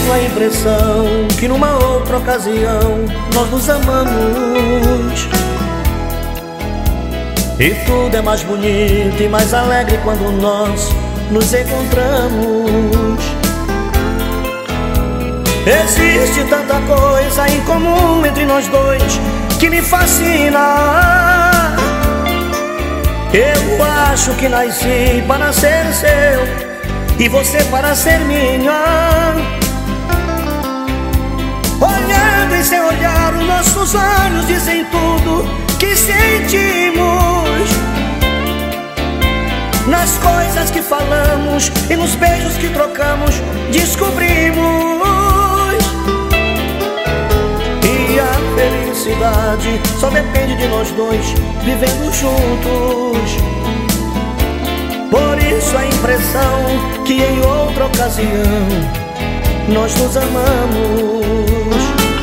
tenho a impressão que numa outra ocasião nós nos amamos. E tudo é mais bonito e mais alegre quando nós nos encontramos. Existe tanta coisa em comum entre nós dois que me fascina. Eu acho que nasci para ser seu e você para ser minha. Olhando em seu olhar, os nossos olhos dizem tudo que sentimos. Nas coisas que falamos e nos beijos que trocamos, descobrimos. E a felicidade só depende de nós dois vivendo juntos. Por isso a impressão que em outra ocasião nós nos amamos.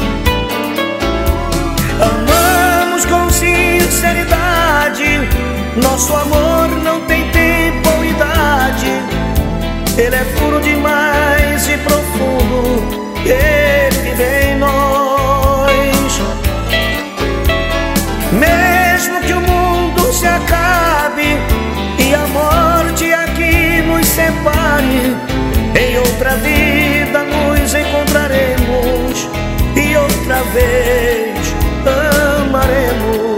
Amamos com sinceridade, nosso amor não tem tempo ou idade. Ele é puro demais e profundo, ele vive em nós. Mesmo que o mundo se acabe e a morte aqui nos separe, em outra vida nos encontraremos e outra vez amaremos.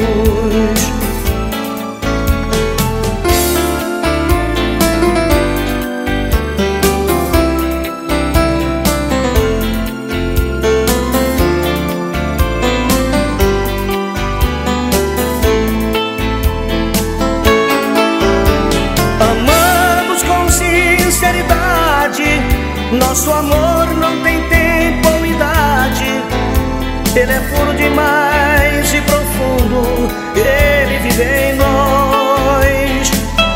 Nosso amor não tem tempo ou idade. Ele é puro demais e profundo, ele vive em nós.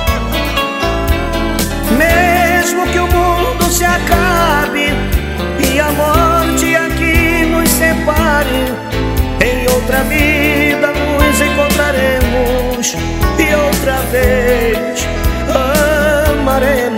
Mesmo que o mundo se acabe e a morte aqui nos separe, em outra vida nos encontraremos e outra vez amaremos.